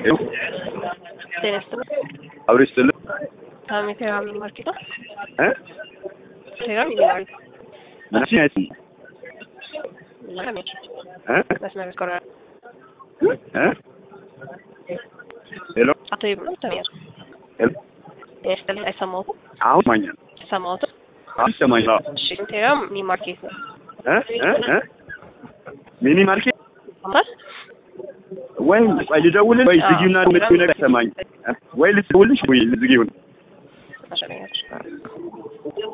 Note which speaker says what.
Speaker 1: Terestre.
Speaker 2: Avristele.
Speaker 1: Tamam, Kerem Market'e.
Speaker 2: He?
Speaker 1: Kerem Market.
Speaker 2: Nasıl yani?
Speaker 1: Tamam.
Speaker 2: He?
Speaker 1: Bas ne skora.
Speaker 2: He? Hello?
Speaker 1: Atayım mı? Tamam.
Speaker 2: Hello?
Speaker 1: Este é Samoto.
Speaker 2: Aonde manhã?
Speaker 1: Samoto.
Speaker 2: Aonde manhã?
Speaker 1: Kerem Market.
Speaker 2: He? Mini market?
Speaker 1: Mas?
Speaker 2: ወይ ልደውልልሽ ወይ ዝጊውና የምትይው ነገር ሰማኝ ወይ ልደውልልሽ ወይ ልዝጊው
Speaker 1: Acho que